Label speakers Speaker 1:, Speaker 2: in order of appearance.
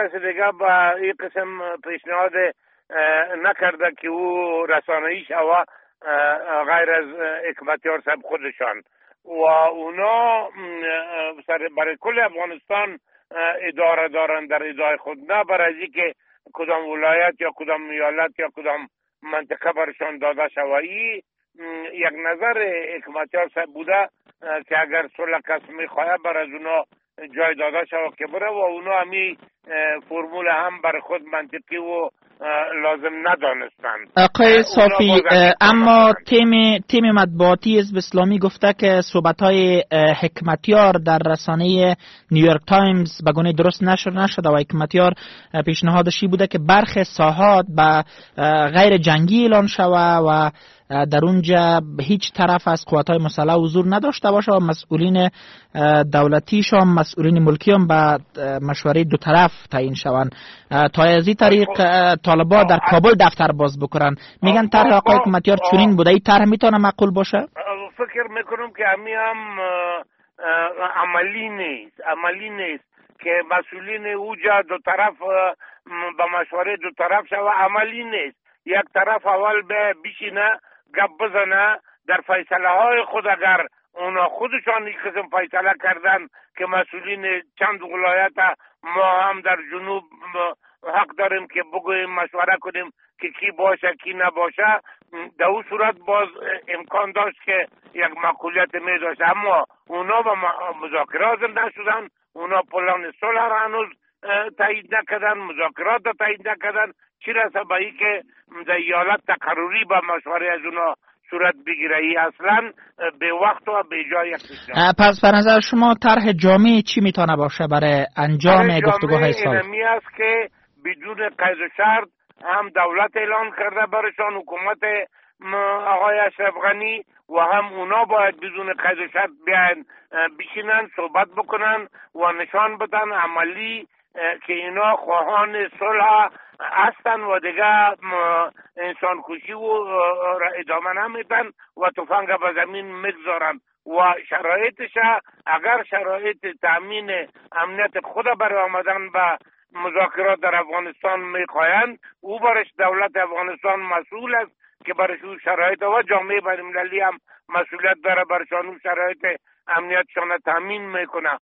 Speaker 1: کسی دیگه با این قسم پیشنهاد نکرده که او رسانه‌ایش و غیر از حکمتیار صاحب خودشان و اونا برای کل افغانستان اداره دارن در اداره خود، نه برای که کدام ولایت یا کدام ایالت یا کدام منطقه برشان داده شوی. یک نظر حکمتیار صاحب بوده که اگر صلح کس میخواه بر از اونا جای داده شود که بره و اونا همی فرمول هم بر خود منطقی و لازم ندانستند.
Speaker 2: آقای صافی، اما تیم مطبوعاتی حزب اسلامی گفته که صحبت‌های حکمتیار در رسانه نیویورک تایمز به گونه درست نشده و حکمتیار پیشنهادشی بوده که برخی ساحات به غیر جنگی اعلان شود و در اونجا هیچ طرف از قوات‌های مسلح حضور نداشته باشه و مسئولین دولتیش هم مسئولین ملکی هم به مشوره دو طرف تعیین شوند تا از این طریق طالبان در کابل دفتر باز بکنن. میگن طرح آقای حکمتیار چنین بوده، این طرح میتونه معقول باشه؟
Speaker 1: فکر میکنم که همی هم عملی نیست که مسئولین اوجا دو طرف به مشوره دو طرف شوه. عملی نیست. یک طرف اول به بشینه گپ بزنه در فیصله های خود. اگر اونا خودشان این قسم فیصله کردن که مسئولین چند ولایت ما هم در جنوب حق داریم که بگویم مشوره کنیم که کی باشه کی نباشه، در اون صورت باز امکان داشت که یک معقولیت می داشت. اما اونا با مذاکرات نشدن، اونا پلان صلح را هنوز تایید نکردن، مذاکرات را تایید نکردن. چی رسه به این که در ایالت تقرری با مشوره از اونا صورت بگیره؟ ای اصلا به وقت و به جای یک پیشنهاد.
Speaker 2: پس به نظر شما طرح جامع چی میتونه باشه برای انجام گفتگوهای صلح؟
Speaker 1: اینمی است که بدون قید و شرط هم دولت اعلان کرده برشان، حکومت آقای اشرف غنی، و هم اونا باید بدون قید و شرط بیان بشینن صحبت بکنن و نشان بدن عملی که اینا خواهان صلح هستن و دیگه انسان کشی و ادامه نمیدن و تفنگ به زمین میگذارن و شرایطش اگر شرایط تامین امنیت خود برای آمدن به مذاکرات در افغانستان میخواهند، او برش دولت افغانستان مسئول است که برش او شرایط و جامعه بین‌المللی هم مسئولیت داره برشان او شرایط امنیتشان تامین میکنه.